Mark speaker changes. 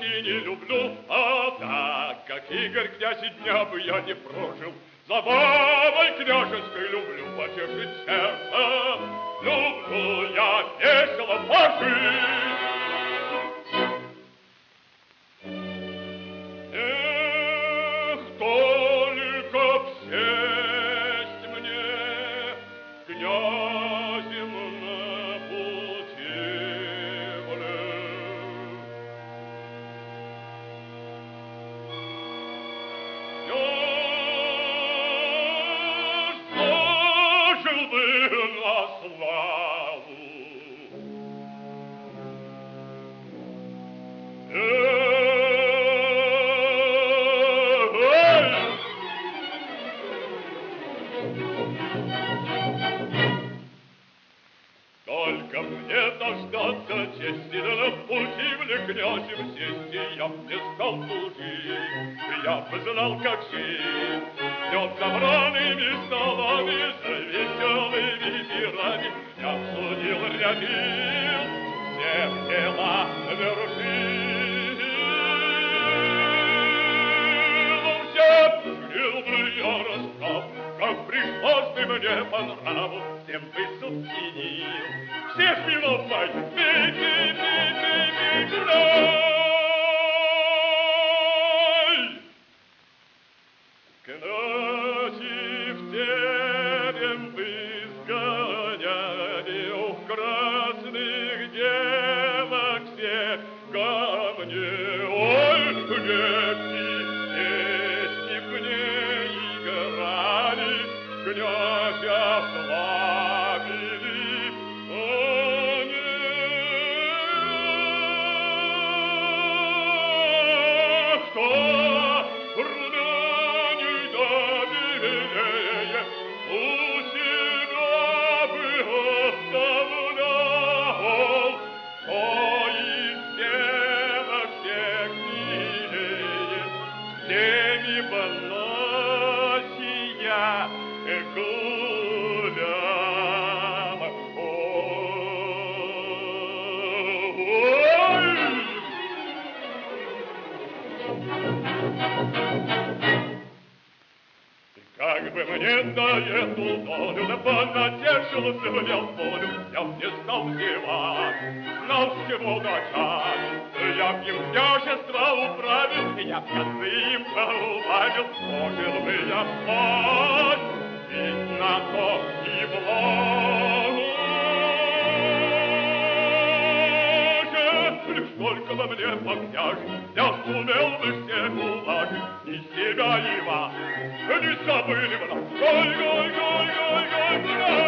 Speaker 1: забавоньки не люблю, а так, как Игорь князь, и дня бы я не прожил. Забавой княжеской люблю потешить сердце, люблю я весело пожить. Эх, только б сесть мне князем на путевле. Зажил бы на славу. Только мне дождаться чести, да на путевле князем сесть, и я б не стал служить, я бы знал, как жить. Днем собранными столами, за веселыми пирами, я б судил, рядил, всех дела вершил. Всем жил бы я рассказ, как пришлось ты мне по нраву, всем бы суд чинил, всех виновной, князь в терем бы сгоняли, ух, красных девок всех ко мне, ой, лепси, песни мне играли, князя славили, кто румяней да белее у себя бы оставлял, кто из девок всех милее, всеми поносия гулям. Как бы мне на эту долю, да понатешился бы я в волю, я б не стал зевать, знал, с чего начать. Я б им княжество управил, и я б косы им поубавил, пожил бы я спать, ведь на то и блажен. Лишь только бы мне покняжить, я сумел бы всех уладить, и себя, и вас, не забыли бы нас. Гой, гой, гой, гой, гой, гой.